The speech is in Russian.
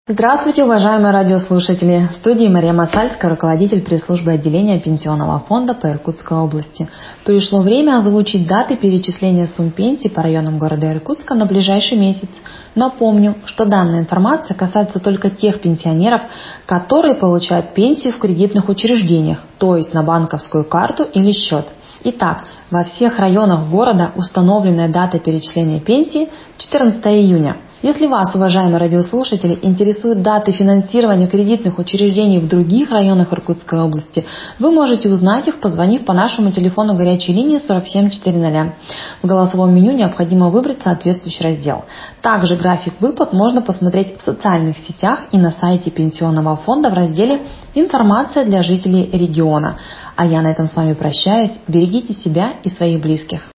Здравствуйте, уважаемые радиослушатели! В студии Мария Масальская, руководитель пресс-службы отделения Пенсионного фонда по Иркутской области. Пришло время озвучить даты перечисления сумм пенсий по районам города Иркутска на ближайший месяц. Напомню, что данная информация касается только тех пенсионеров, которые получают пенсию в кредитных учреждениях, то есть на банковскую карту или счет. Итак, во всех районах города установленная дата перечисления пенсии 14 июня. Если вас, уважаемые радиослушатели, интересуют даты финансирования кредитных учреждений в других районах Иркутской области, вы можете узнать их, позвонив по нашему телефону горячей линии 4740. В голосовом меню необходимо выбрать соответствующий раздел. Также график выплат можно посмотреть в социальных сетях и на сайте Пенсионного фонда в разделе «Информация для жителей региона». А я на этом с вами прощаюсь. Берегите себя и своих близких.